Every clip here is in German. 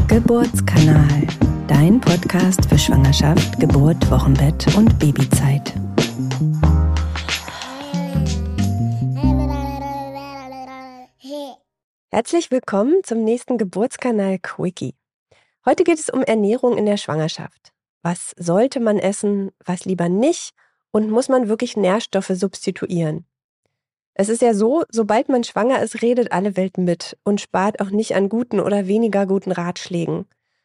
Geburtskanal, dein Podcast für Schwangerschaft, Geburt, Wochenbett und Babyzeit. Herzlich willkommen zum nächsten Geburtskanal Quickie. Heute geht es um Ernährung in der Schwangerschaft. Was sollte man essen, was lieber nicht und muss man wirklich Nährstoffe substituieren? Es ist ja so, sobald man schwanger ist, redet alle Welt mit und spart auch nicht an guten oder weniger guten Ratschlägen.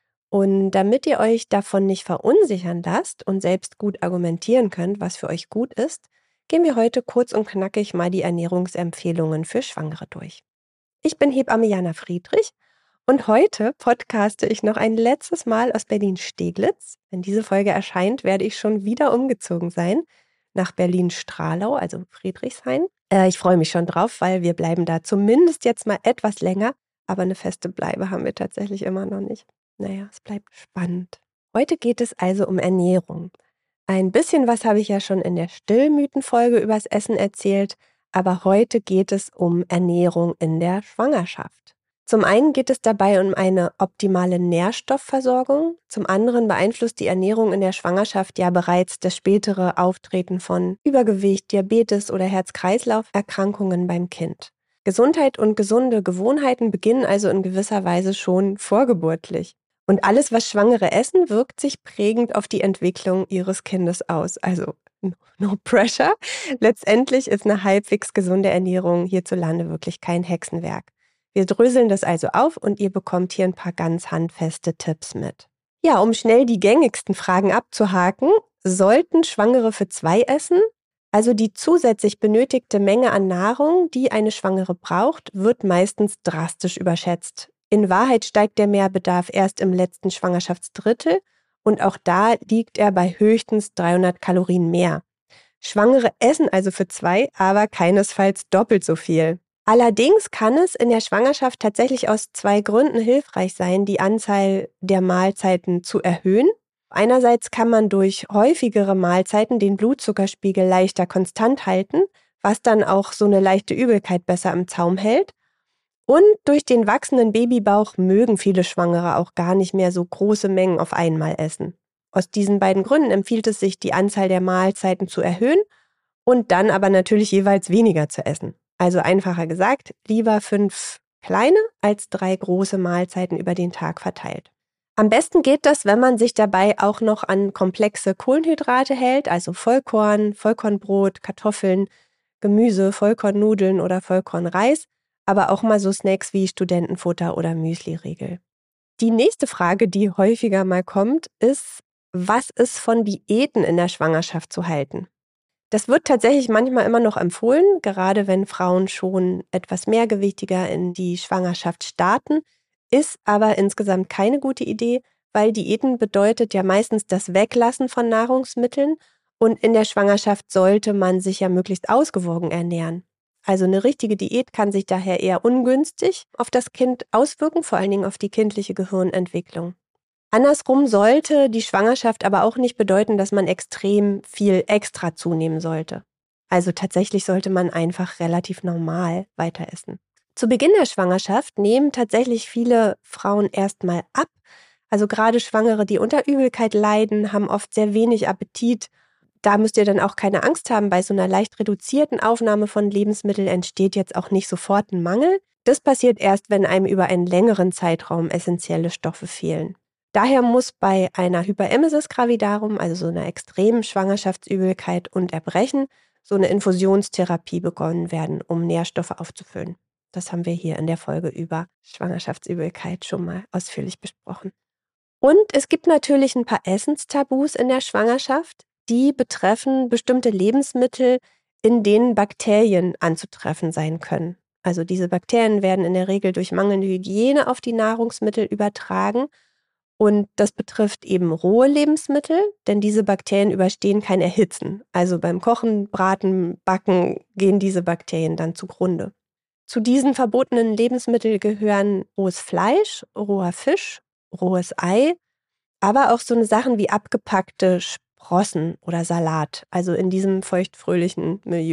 Und damit ihr euch davon nicht verunsichern lasst und selbst gut argumentieren könnt, was für euch gut ist, gehen wir heute kurz und knackig mal die Ernährungsempfehlungen für Schwangere durch. Ich bin Hebamme Jana Friedrich und heute podcaste ich noch ein letztes Mal aus Berlin-Steglitz. Wenn diese Folge erscheint, werde ich schon wieder umgezogen sein nach Berlin-Stralau, also Friedrichshain. Ich freue mich schon drauf, weil wir bleiben da zumindest jetzt mal etwas länger, aber eine feste Bleibe haben wir tatsächlich immer noch nicht. Naja, es bleibt spannend. Heute geht es also um Ernährung. Ein bisschen was habe ich ja schon in der Stillmythen-Folge übers Essen erzählt, aber heute geht es um Ernährung in der Schwangerschaft. Zum einen geht es dabei um eine optimale Nährstoffversorgung, zum anderen beeinflusst die Ernährung in der Schwangerschaft ja bereits das spätere Auftreten von Übergewicht, Diabetes oder Herz-Kreislauf-Erkrankungen beim Kind. Gesundheit und gesunde Gewohnheiten beginnen also in gewisser Weise schon vorgeburtlich. Und alles, was Schwangere essen, wirkt sich prägend auf die Entwicklung ihres Kindes aus. Also no pressure. Letztendlich ist eine halbwegs gesunde Ernährung hierzulande wirklich kein Hexenwerk. Wir dröseln das also auf und ihr bekommt hier ein paar ganz handfeste Tipps mit. Ja, um schnell die gängigsten Fragen abzuhaken, sollten Schwangere für 2 essen? Also die zusätzlich benötigte Menge an Nahrung, die eine Schwangere braucht, wird meistens drastisch überschätzt. In Wahrheit steigt der Mehrbedarf erst im letzten Schwangerschaftsdrittel und auch da liegt er bei höchstens 300 Kalorien mehr. Schwangere essen also für 2, aber keinesfalls doppelt so viel. Allerdings kann es in der Schwangerschaft tatsächlich aus 2 Gründen hilfreich sein, die Anzahl der Mahlzeiten zu erhöhen. Einerseits kann man durch häufigere Mahlzeiten den Blutzuckerspiegel leichter konstant halten, was dann auch so eine leichte Übelkeit besser im Zaum hält. Und durch den wachsenden Babybauch mögen viele Schwangere auch gar nicht mehr so große Mengen auf einmal essen. Aus diesen beiden Gründen empfiehlt es sich, die Anzahl der Mahlzeiten zu erhöhen und dann aber natürlich jeweils weniger zu essen. Also einfacher gesagt, lieber 5 kleine als 3 große Mahlzeiten über den Tag verteilt. Am besten geht das, wenn man sich dabei auch noch an komplexe Kohlenhydrate hält, also Vollkorn, Vollkornbrot, Kartoffeln, Gemüse, Vollkornnudeln oder Vollkornreis, aber auch mal so Snacks wie Studentenfutter oder Müsliriegel. Die nächste Frage, die häufiger mal kommt, ist, was ist von Diäten in der Schwangerschaft zu halten? Das wird tatsächlich manchmal immer noch empfohlen, gerade wenn Frauen schon etwas mehrgewichtiger in die Schwangerschaft starten, ist aber insgesamt keine gute Idee, weil Diäten bedeutet ja meistens das Weglassen von Nahrungsmitteln und in der Schwangerschaft sollte man sich ja möglichst ausgewogen ernähren. Also eine richtige Diät kann sich daher eher ungünstig auf das Kind auswirken, vor allen Dingen auf die kindliche Gehirnentwicklung. Andersrum sollte die Schwangerschaft aber auch nicht bedeuten, dass man extrem viel extra zunehmen sollte. Also tatsächlich sollte man einfach relativ normal weiter essen. Zu Beginn der Schwangerschaft nehmen tatsächlich viele Frauen erstmal ab. Also gerade Schwangere, die unter Übelkeit leiden, haben oft sehr wenig Appetit. Da müsst ihr dann auch keine Angst haben, bei so einer leicht reduzierten Aufnahme von Lebensmitteln entsteht jetzt auch nicht sofort ein Mangel. Das passiert erst, wenn einem über einen längeren Zeitraum essentielle Stoffe fehlen. Daher muss bei einer Hyperemesis gravidarum, also so einer extremen Schwangerschaftsübelkeit und Erbrechen, so eine Infusionstherapie begonnen werden, um Nährstoffe aufzufüllen. Das haben wir hier in der Folge über Schwangerschaftsübelkeit schon mal ausführlich besprochen. Und es gibt natürlich ein paar Essenstabus in der Schwangerschaft, die betreffen bestimmte Lebensmittel, in denen Bakterien anzutreffen sein können. Also diese Bakterien werden in der Regel durch mangelnde Hygiene auf die Nahrungsmittel übertragen. Und das betrifft eben rohe Lebensmittel, denn diese Bakterien überstehen kein Erhitzen. Also beim Kochen, Braten, Backen gehen diese Bakterien dann zugrunde. Zu diesen verbotenen Lebensmitteln gehören rohes Fleisch, roher Fisch, rohes Ei, aber auch so eine Sachen wie abgepackte Sprossen oder Salat. Also in diesem feuchtfröhlichen Milieu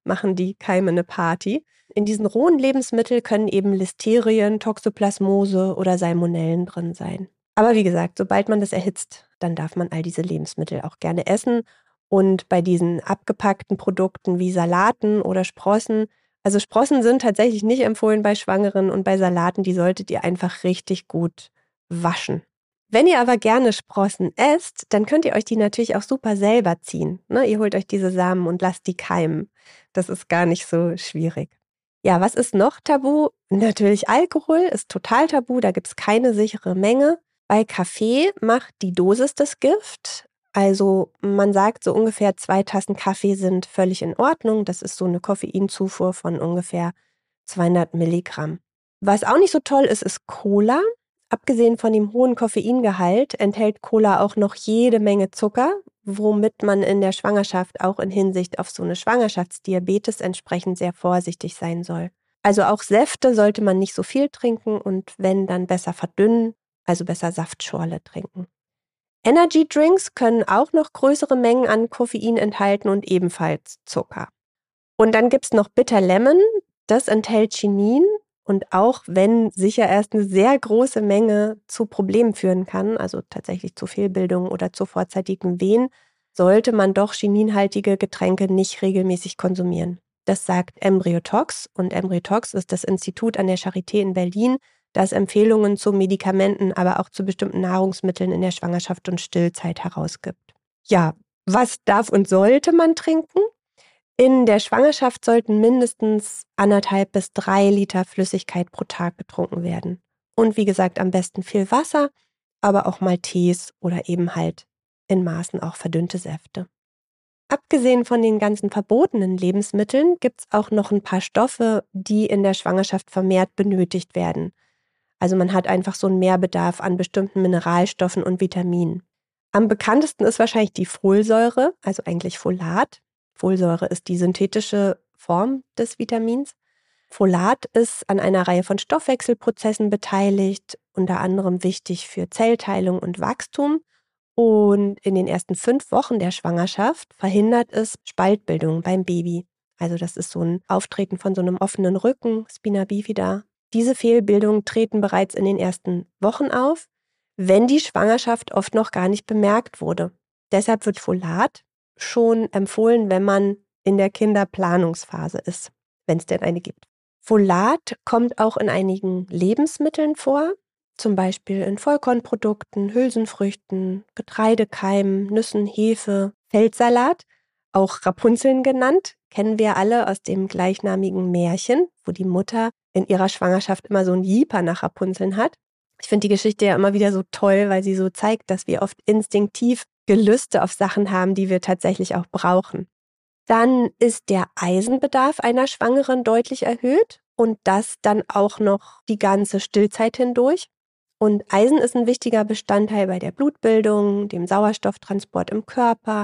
machen die Keime eine Party. In diesen rohen Lebensmitteln können eben Listerien, Toxoplasmose oder Salmonellen drin sein. Aber wie gesagt, sobald man das erhitzt, dann darf man all diese Lebensmittel auch gerne essen. Und bei diesen abgepackten Produkten wie Salaten oder Sprossen, also Sprossen sind tatsächlich nicht empfohlen bei Schwangeren, und bei Salaten, die solltet ihr einfach richtig gut waschen. Wenn ihr aber gerne Sprossen esst, dann könnt ihr euch die natürlich auch super selber ziehen. Ne? Ihr holt euch diese Samen und lasst die keimen. Das ist gar nicht so schwierig. Ja, was ist noch tabu? Natürlich Alkohol ist total tabu, da gibt es keine sichere Menge. Bei Kaffee macht die Dosis das Gift. Also man sagt, so ungefähr 2 Tassen Kaffee sind völlig in Ordnung. Das ist so eine Koffeinzufuhr von ungefähr 200 Milligramm. Was auch nicht so toll ist, ist Cola. Abgesehen von dem hohen Koffeingehalt enthält Cola auch noch jede Menge Zucker, womit man in der Schwangerschaft auch in Hinsicht auf so eine Schwangerschaftsdiabetes entsprechend sehr vorsichtig sein soll. Also auch Säfte sollte man nicht so viel trinken und wenn, dann besser verdünnen, also besser Saftschorle trinken. Energy Drinks können auch noch größere Mengen an Koffein enthalten und ebenfalls Zucker. Und dann gibt's noch Bitter Lemon, das enthält Chinin und auch wenn sicher erst eine sehr große Menge zu Problemen führen kann, also tatsächlich zu Fehlbildungen oder zu vorzeitigen Wehen, sollte man doch chininhaltige Getränke nicht regelmäßig konsumieren. Das sagt Embryotox und Embryotox ist das Institut an der Charité in Berlin, das Empfehlungen zu Medikamenten, aber auch zu bestimmten Nahrungsmitteln in der Schwangerschaft und Stillzeit herausgibt. Ja, was darf und sollte man trinken? In der Schwangerschaft sollten mindestens 1,5 bis 3 Liter Flüssigkeit pro Tag getrunken werden. Und wie gesagt, am besten viel Wasser, aber auch mal Tees oder eben halt in Maßen auch verdünnte Säfte. Abgesehen von den ganzen verbotenen Lebensmitteln gibt es auch noch ein paar Stoffe, die in der Schwangerschaft vermehrt benötigt werden. Also man hat einfach so einen Mehrbedarf an bestimmten Mineralstoffen und Vitaminen. Am bekanntesten ist wahrscheinlich die Folsäure, also eigentlich Folat. Folsäure ist die synthetische Form des Vitamins. Folat ist an einer Reihe von Stoffwechselprozessen beteiligt, unter anderem wichtig für Zellteilung und Wachstum. Und in den ersten 5 Wochen der Schwangerschaft verhindert es Spaltbildung beim Baby. Also das ist so ein Auftreten von so einem offenen Rücken, Spina bifida. Diese Fehlbildungen treten bereits in den ersten Wochen auf, wenn die Schwangerschaft oft noch gar nicht bemerkt wurde. Deshalb wird Folat schon empfohlen, wenn man in der Kinderplanungsphase ist, wenn es denn eine gibt. Folat kommt auch in einigen Lebensmitteln vor, zum Beispiel in Vollkornprodukten, Hülsenfrüchten, Getreidekeimen, Nüssen, Hefe, Feldsalat, auch Rapunzeln genannt, kennen wir alle aus dem gleichnamigen Märchen, wo die Mutter in ihrer Schwangerschaft immer so ein Jieper nach Rapunzeln hat. Ich finde die Geschichte ja immer wieder so toll, weil sie so zeigt, dass wir oft instinktiv Gelüste auf Sachen haben, die wir tatsächlich auch brauchen. Dann ist der Eisenbedarf einer Schwangeren deutlich erhöht und das dann auch noch die ganze Stillzeit hindurch. Und Eisen ist ein wichtiger Bestandteil bei der Blutbildung, dem Sauerstofftransport im Körper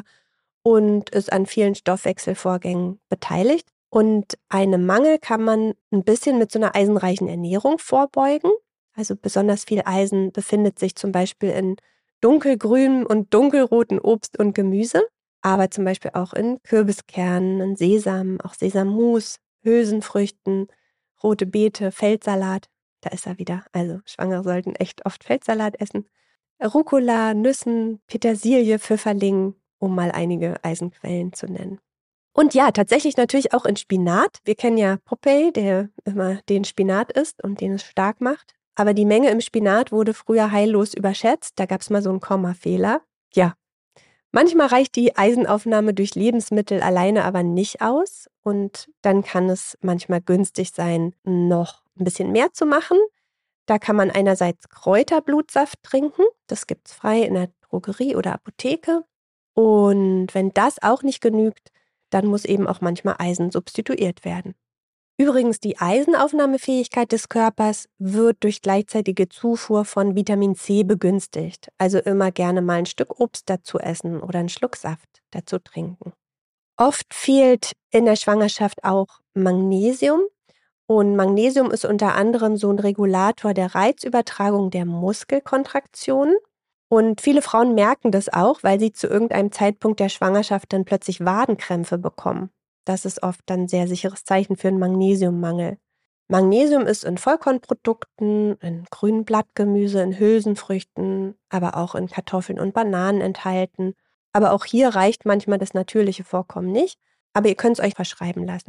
und ist an vielen Stoffwechselvorgängen beteiligt. Und einem Mangel kann man ein bisschen mit so einer eisenreichen Ernährung vorbeugen. Also besonders viel Eisen befindet sich zum Beispiel in dunkelgrünem und dunkelroten Obst und Gemüse, aber zum Beispiel auch in Kürbiskernen, in Sesam, auch Sesammus, Hülsenfrüchten, rote Beete, Feldsalat. Da ist er wieder. Also Schwangere sollten echt oft Feldsalat essen. Rucola, Nüssen, Petersilie, Pfifferling, um mal einige Eisenquellen zu nennen. Und ja, tatsächlich natürlich auch in Spinat. Wir kennen ja Popeye, der immer den Spinat isst und den es stark macht. Aber die Menge im Spinat wurde früher heillos überschätzt. Da gab es mal so einen Kommafehler. Ja, manchmal reicht die Eisenaufnahme durch Lebensmittel alleine aber nicht aus. Und dann kann es manchmal günstig sein, noch ein bisschen mehr zu machen. Da kann man einerseits Kräuterblutsaft trinken. Das gibt es frei in der Drogerie oder Apotheke. Und wenn das auch nicht genügt, dann muss eben auch manchmal Eisen substituiert werden. Übrigens, die Eisenaufnahmefähigkeit des Körpers wird durch gleichzeitige Zufuhr von Vitamin C begünstigt. Also immer gerne mal ein Stück Obst dazu essen oder einen Schluck Saft dazu trinken. Oft fehlt in der Schwangerschaft auch Magnesium. Und Magnesium ist unter anderem so ein Regulator der Reizübertragung der Muskelkontraktionen. Und viele Frauen merken das auch, weil sie zu irgendeinem Zeitpunkt der Schwangerschaft dann plötzlich Wadenkrämpfe bekommen. Das ist oft dann ein sehr sicheres Zeichen für einen Magnesiummangel. Magnesium ist in Vollkornprodukten, in grünem Blattgemüse, in Hülsenfrüchten, aber auch in Kartoffeln und Bananen enthalten. Aber auch hier reicht manchmal das natürliche Vorkommen nicht, aber ihr könnt es euch verschreiben lassen.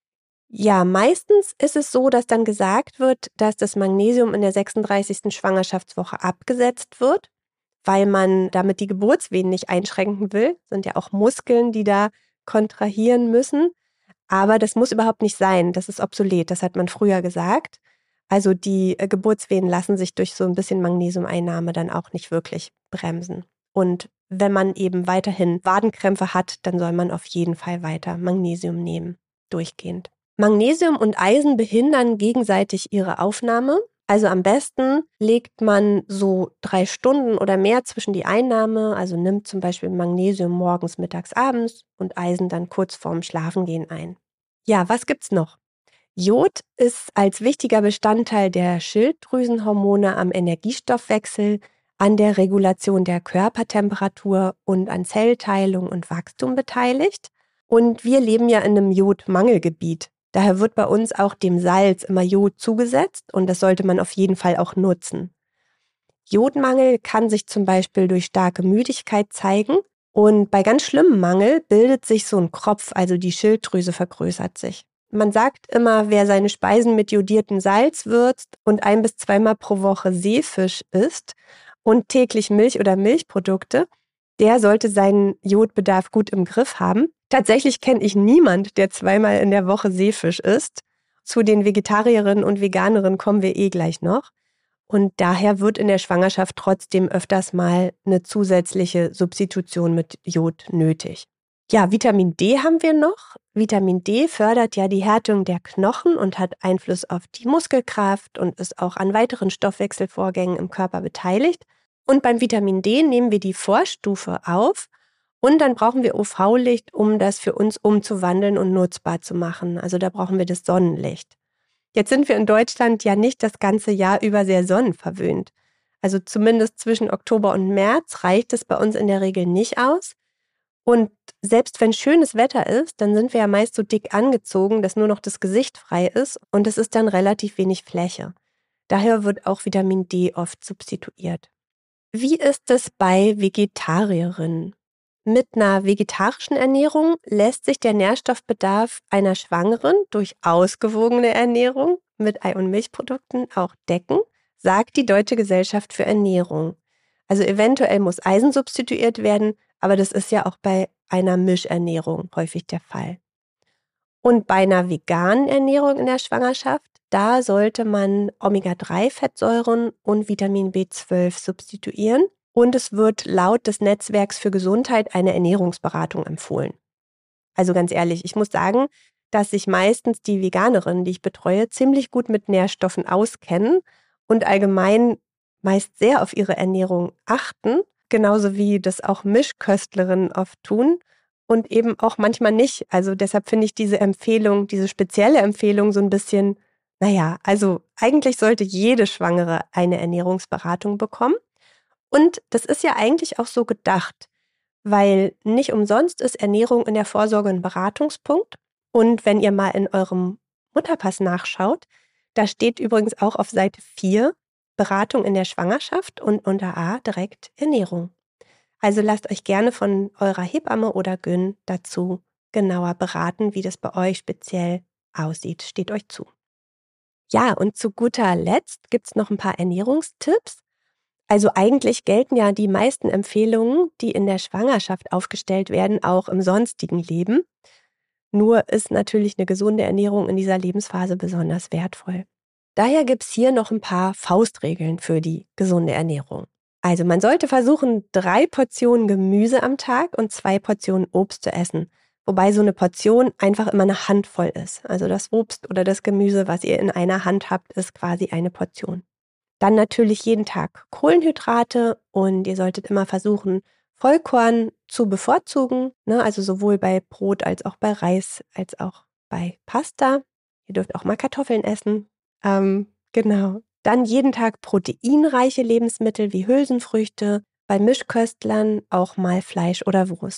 Ja, meistens ist es so, dass dann gesagt wird, dass das Magnesium in der 36. Schwangerschaftswoche abgesetzt wird, weil man damit die Geburtswehen nicht einschränken will. Das sind ja auch Muskeln, die da kontrahieren müssen. Aber das muss überhaupt nicht sein. Das ist obsolet. Das hat man früher gesagt. Also die Geburtswehen lassen sich durch so ein bisschen Magnesiumeinnahme dann auch nicht wirklich bremsen. Und wenn man eben weiterhin Wadenkrämpfe hat, dann soll man auf jeden Fall weiter Magnesium nehmen, durchgehend. Magnesium und Eisen behindern gegenseitig ihre Aufnahme. Also am besten legt man so 3 Stunden oder mehr zwischen die Einnahme, also nimmt zum Beispiel Magnesium morgens, mittags, abends und Eisen dann kurz vorm Schlafengehen ein. Ja, was gibt's noch? Jod ist als wichtiger Bestandteil der Schilddrüsenhormone am Energiestoffwechsel, an der Regulation der Körpertemperatur und an Zellteilung und Wachstum beteiligt. Und wir leben ja in einem Jodmangelgebiet. Daher wird bei uns auch dem Salz immer Jod zugesetzt und das sollte man auf jeden Fall auch nutzen. Jodmangel kann sich zum Beispiel durch starke Müdigkeit zeigen und bei ganz schlimmem Mangel bildet sich so ein Kropf, also die Schilddrüse vergrößert sich. Man sagt immer, wer seine Speisen mit jodiertem Salz würzt und 1- bis 2-mal pro Woche Seefisch isst und täglich Milch oder Milchprodukte, der sollte seinen Jodbedarf gut im Griff haben. Tatsächlich kenne ich niemand, der 2-mal in der Woche Seefisch isst. Zu den Vegetarierinnen und Veganerinnen kommen wir gleich noch. Und daher wird in der Schwangerschaft trotzdem öfters mal eine zusätzliche Substitution mit Jod nötig. Ja, Vitamin D haben wir noch. Vitamin D fördert ja die Härtung der Knochen und hat Einfluss auf die Muskelkraft und ist auch an weiteren Stoffwechselvorgängen im Körper beteiligt. Und beim Vitamin D nehmen wir die Vorstufe auf und dann brauchen wir UV-Licht, um das für uns umzuwandeln und nutzbar zu machen. Also da brauchen wir das Sonnenlicht. Jetzt sind wir in Deutschland ja nicht das ganze Jahr über sehr sonnenverwöhnt. Also zumindest zwischen Oktober und März reicht es bei uns in der Regel nicht aus. Und selbst wenn schönes Wetter ist, dann sind wir ja meist so dick angezogen, dass nur noch das Gesicht frei ist und es ist dann relativ wenig Fläche. Daher wird auch Vitamin D oft substituiert. Wie ist es bei Vegetarierinnen? Mit einer vegetarischen Ernährung lässt sich der Nährstoffbedarf einer Schwangeren durch ausgewogene Ernährung mit Ei- und Milchprodukten auch decken, sagt die Deutsche Gesellschaft für Ernährung. Also eventuell muss Eisen substituiert werden, aber das ist ja auch bei einer Mischernährung häufig der Fall. Und bei einer veganen Ernährung in der Schwangerschaft, da sollte man Omega-3-Fettsäuren und Vitamin B12 substituieren. Und es wird laut des Netzwerks für Gesundheit eine Ernährungsberatung empfohlen. Also ganz ehrlich, ich muss sagen, dass sich meistens die Veganerinnen, die ich betreue, ziemlich gut mit Nährstoffen auskennen und allgemein meist sehr auf ihre Ernährung achten, genauso wie das auch Mischköstlerinnen oft tun und eben auch manchmal nicht. Also deshalb finde ich diese Empfehlung, diese spezielle Empfehlung so ein bisschen, naja, also eigentlich sollte jede Schwangere eine Ernährungsberatung bekommen. Und das ist ja eigentlich auch so gedacht, weil nicht umsonst ist Ernährung in der Vorsorge ein Beratungspunkt. Und wenn ihr mal in eurem Mutterpass nachschaut, da steht übrigens auch auf Seite 4 Beratung in der Schwangerschaft und unter A direkt Ernährung. Also lasst euch gerne von eurer Hebamme oder Gyn dazu genauer beraten, wie das bei euch speziell aussieht. Steht euch zu. Ja, und zu guter Letzt gibt es noch ein paar Ernährungstipps. Also eigentlich gelten ja die meisten Empfehlungen, die in der Schwangerschaft aufgestellt werden, auch im sonstigen Leben. Nur ist natürlich eine gesunde Ernährung in dieser Lebensphase besonders wertvoll. Daher gibt es hier noch ein paar Faustregeln für die gesunde Ernährung. Also man sollte versuchen, 3 Portionen Gemüse am Tag und 2 Portionen Obst zu essen. Wobei so eine Portion einfach immer eine Handvoll ist. Also das Obst oder das Gemüse, was ihr in einer Hand habt, ist quasi eine Portion. Dann natürlich jeden Tag Kohlenhydrate und ihr solltet immer versuchen, Vollkorn zu bevorzugen, ne? Also sowohl bei Brot als auch bei Reis, als auch bei Pasta. Ihr dürft auch mal Kartoffeln essen. Genau. Dann jeden Tag proteinreiche Lebensmittel wie Hülsenfrüchte, bei Mischköstlern auch mal Fleisch oder Wurst.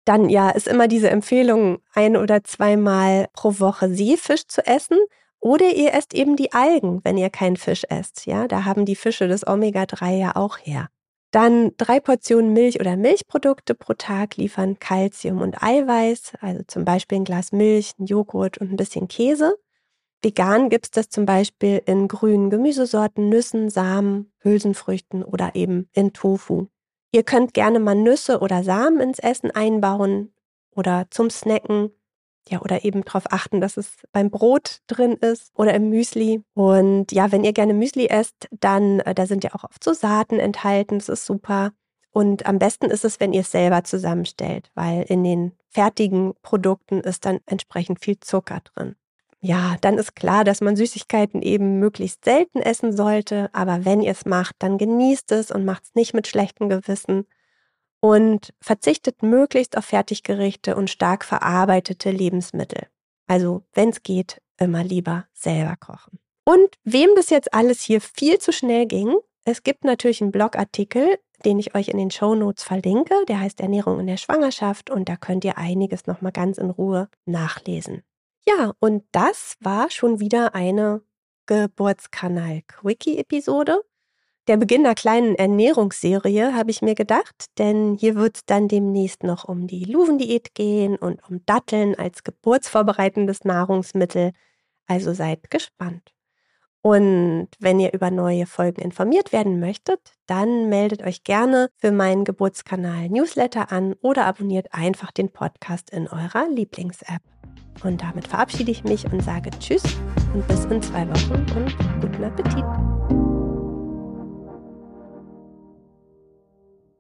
Dann ja, ist immer diese Empfehlung, 1 oder zweimal pro Woche Seefisch zu essen. Oder ihr esst eben die Algen, wenn ihr keinen Fisch esst. Ja, da haben die Fische das Omega-3 ja auch her. Dann 3 Portionen Milch oder Milchprodukte pro Tag liefern Kalzium und Eiweiß, also zum Beispiel ein Glas Milch, ein Joghurt und ein bisschen Käse. Vegan gibt es das zum Beispiel in grünen Gemüsesorten, Nüssen, Samen, Hülsenfrüchten oder eben in Tofu. Ihr könnt gerne mal Nüsse oder Samen ins Essen einbauen oder zum Snacken. Ja, oder eben darauf achten, dass es beim Brot drin ist oder im Müsli. Und ja, wenn ihr gerne Müsli esst, dann, da sind ja auch oft so Saaten enthalten, das ist super. Und am besten ist es, wenn ihr es selber zusammenstellt, weil in den fertigen Produkten ist dann entsprechend viel Zucker drin. Ja, dann ist klar, dass man Süßigkeiten eben möglichst selten essen sollte, aber wenn ihr es macht, dann genießt es und macht es nicht mit schlechtem Gewissen. Und verzichtet möglichst auf Fertiggerichte und stark verarbeitete Lebensmittel. Also, wenn es geht, immer lieber selber kochen. Und wem das jetzt alles hier viel zu schnell ging, es gibt natürlich einen Blogartikel, den ich euch in den Shownotes verlinke. Der heißt Ernährung in der Schwangerschaft und da könnt ihr einiges nochmal ganz in Ruhe nachlesen. Ja, und das war schon wieder eine Geburtskanal-Quickie-Episode. Der Beginn einer kleinen Ernährungsserie, habe ich mir gedacht, denn hier wird es dann demnächst noch um die Luven-Diät gehen und um Datteln als geburtsvorbereitendes Nahrungsmittel. Also seid gespannt. Und wenn ihr über neue Folgen informiert werden möchtet, dann meldet euch gerne für meinen Geburtskanal Newsletter an oder abonniert einfach den Podcast in eurer Lieblings-App. Und damit verabschiede ich mich und sage Tschüss und bis in 2 Wochen und guten Appetit.